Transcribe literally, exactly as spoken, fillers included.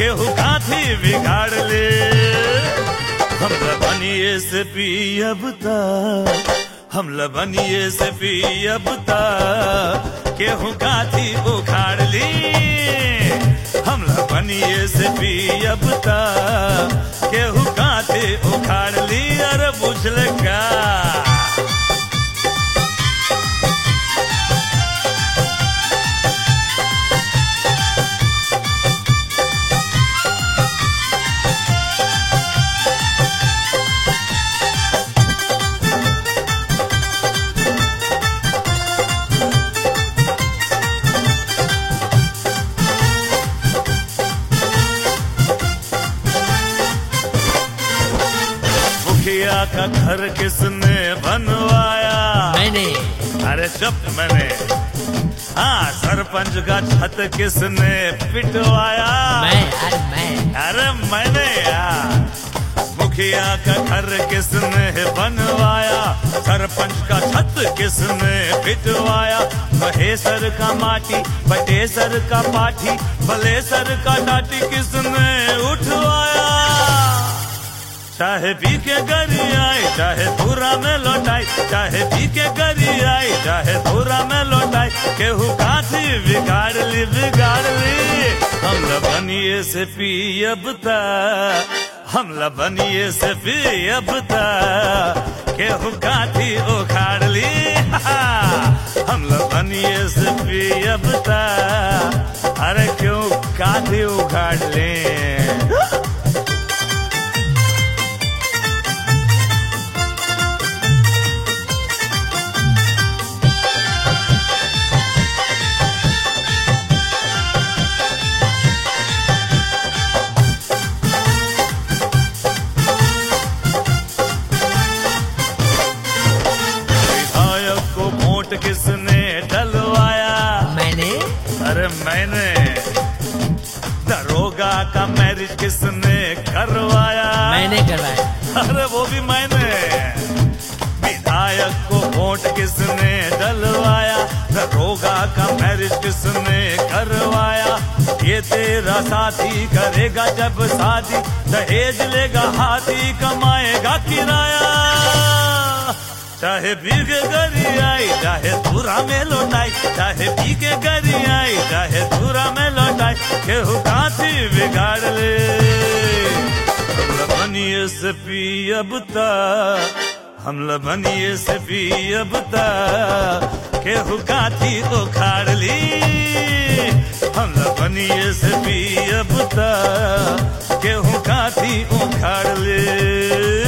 केहू काथी बिगाड़ ले। हम लबनिए से पियब ता, हम लबनिए से पियब ता, केहू काथी उखाड़ ली। हम लबनिए से पियब ता, केहू काथी उखाड़ ली। अरे बुझल का मुखिया का घर किसने बनवाया? मैंने। अरे चुप मैंने। हाँ, सरपंच का छत किसने पिटवाया? मैं। अरे मैं। अरे मैंने यार। मुखिया का घर किसने बनवाया? सरपंच का छत किसने पिटवाया? महेसर का माटी, बटेसर का पाठी, बलेसर का टाटी किसने उठवाया? चाहे पी के गरी आई, चाहे धूरा में लौटाई, चाहे पी के गरी आई, चाहे धूरा में लौटाई, केहू काथी बिगाड़ ली बिगाड़ ली। हम लबनिए से पियब ता, हम लबनिए से पियब ता, केहू काथी उखाड़ ली। हम लबनिए से पियब ता, अरे क्यों काथी उखाड़ ले। किसने डलवाया? मैंने। अरे मैंने। दरोगा का मैरिज किसने करवाया? मैंने करवाया। अरे वो भी मैंने। विधायक को वोट किसने डलवाया? दरोगा का मैरिज किसने करवाया? ये तेरा साथी करेगा जब शादी, दहेज लेगा हाथी, कमाएगा किराया। चाहे पी के गरी आई, चाहे धूरा में लौटाई, चाहे पी के गरी आई, चाहे धूरा में लौटाई, केहू काथी बिगाड़ ले। हम लबनिए से पियब ता, हम लबनिए से पियब ता, केहू काथी उखाड़ ली। हम लबनिए से पियब ता, केहू काथी उखाड़ ले।